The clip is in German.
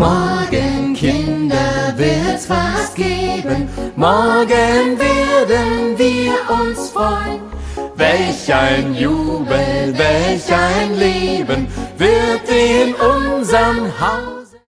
Morgen, Kinder, wird's was geben, morgen werden wir uns freuen. Welch ein Jubel, welch ein Leben wird in unserem Haus